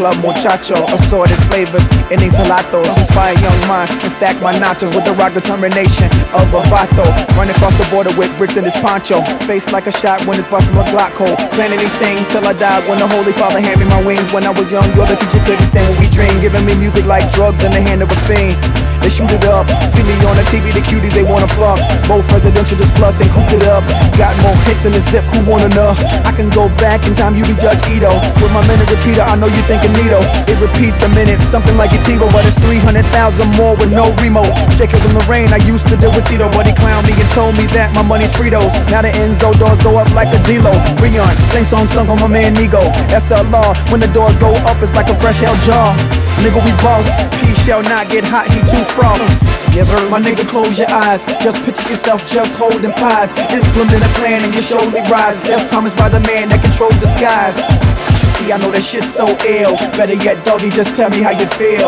club, muchacho. Assorted flavors in these gelatos. Inspire young minds and stack my nachos with the rock determination of a vato. Run across the border with bricks in his poncho. Face like a shot when it's busting my Glock hole. Planning these things till I died when the Holy Father handed me my wings. When I was young, your the teacher couldn't stand what we dream. Giving me music like drugs in the hand of a fiend. They shoot it up, see me on the TV, the cuties they wanna fuck. Both residential just plus and cooped it up. Got more hits in the zip, who wanna know? I can go back in time, you be Judge Ito. With my minute repeater, I know you thinking Nito. It repeats the minutes, something like a Tigo, but it's 300,000 more with no remote. Jacob and Lorraine, I used to deal with Tito, but he clowned me and told me that my money's Fritos. Now the Enzo doors go up like a D-Lo. Rion, same song sung on my man Nigo. SLR, when the doors go up, it's like a fresh hell jar. Nigga, we boss, he shall not get hot, he too frost. Yes, sir. My nigga, close your eyes. Just picture yourself just holding pies. Implement a plan and you surely rise. That's promised by the man that controls the skies. But you see, I know that shit's so ill. Better yet, doggy, just tell me how you feel.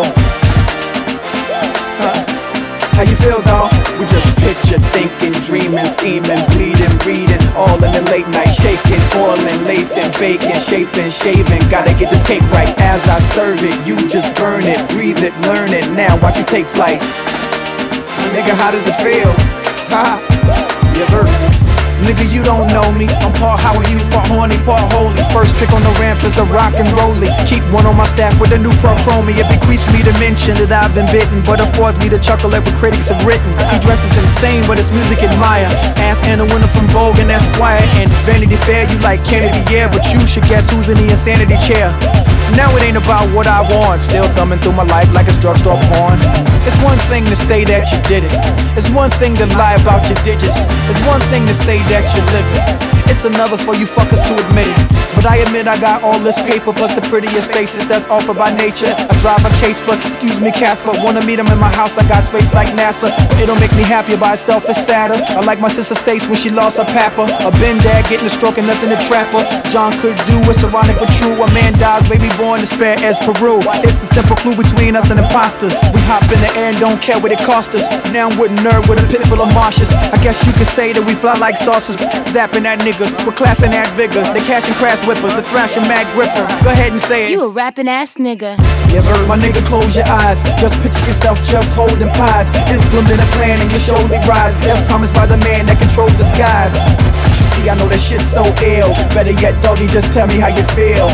How you feel, dawg? We just picture, thinking, dreaming, scheming, bleeding, breeding. All in the late night, shaking, oiling, lacing, baking, shaping, shaving. Gotta get this cake right. As I serve it, you just burn it, breathe it, learn it. Now watch you take flight. Nigga, how does it feel? Ha! Yes, sir. Nigga, you don't know me. I'm part Howard Hughes, part horny, part holy. First trick on the ramp is the rock and rollie. Keep one on my stack with a new Pro Chromie. It bequeaths me to mention that I've been bitten, but affords me to chuckle at what critics have written. He dresses insane, but his music admire. Ask Anna Winter from Vogue and Esquire. And Vanity Fair, you like Kennedy, yeah, but you should guess who's in the insanity chair. Now it ain't about what I want. Still thumbing through my life like it's drugstore porn. It's one thing to say that you did it. It's one thing to lie about your digits. It's one thing to say that you're living. It's another for you fuckers to admit it. But I admit I got all this paper plus the prettiest faces that's offered by nature. I drive a case, but excuse me, Casper. Wanna meet him in my house, I got space like NASA. But it don't make me happier by itself, it's sadder. I like my sister Stace when she lost her papa. A Ben dad getting a stroke and nothing to trap her. John could do, it's ironic but true. A man dies, baby born as fair as Peru. It's a simple clue between us and imposters. We hop in the air and don't care what it cost us. Now I'm with a nerd with a pit full of marshes. I guess you could say that we fly like saucers. Zapping at niggas, we're class and add vigor. They cash and crash whippers, the thrash and mad gripper. Go ahead and say it. You a rapping ass nigga. Yes, sir. My nigga, close your eyes. Just picture yourself just holding pies. Implement a plan and you surely rise. That's promised by the man that controls the skies. But you see, I know that shit's so ill. Better yet, doggy, just tell me how you feel.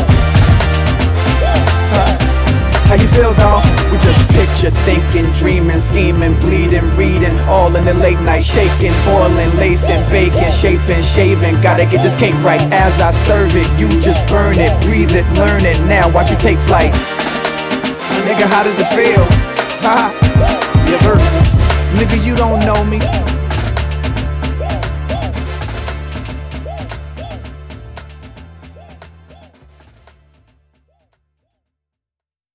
How you feel, dawg? We just picture, thinking, dreaming, scheming, bleeding, reading. All in the late night, shaking, boiling, lacing, baking, shaping, shaving. Gotta get this cake right. As I serve it, you just burn it, breathe it, learn it. Now watch you take flight. Nigga, how does it feel? Ha! Yes, sir. Nigga, you don't know me.